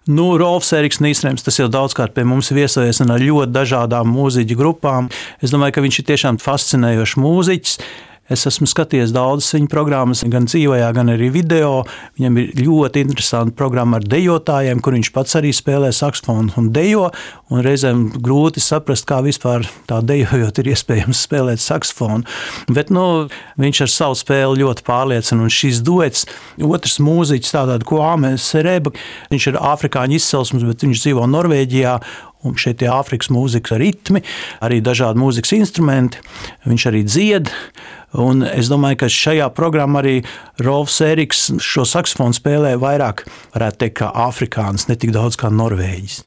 Rolfs Eriks Nīsrēms, tas jau daudzkārt pie mums viesojies un ar ļoti dažādām mūziķu grupām. Es domāju, ka viņš ir tiešām fascinējošs mūziķis. Es esmu skatījies daudzas viņa programmas, gan dzīvajā, gan arī video. Viņam ir ļoti interesanta programma ar dejotājiem, kur viņš pats arī spēlē saksofonu un dejo. Un reizēm grūti saprast, kā vispār tā dejojot ir iespējams spēlēt saksofonu. Bet viņš ar savu spēli ļoti pārliecina. Un šis duets, otrs mūziķis, tātad Kwame Sereba, viņš ir afrikāņu izcelsmes, bet viņš dzīvo Norvēģijā. Un šeit ir Āfrikas mūzikas ritmi, arī dažādi mūzikas instrumenti. Viņš arī dzied. Un es domāju, ka šajā programmā arī Rolfs Eriks šo saksofonu spēlē vairāk, varētu teikt, kā afrikānis, ne tik daudz kā norvēģis.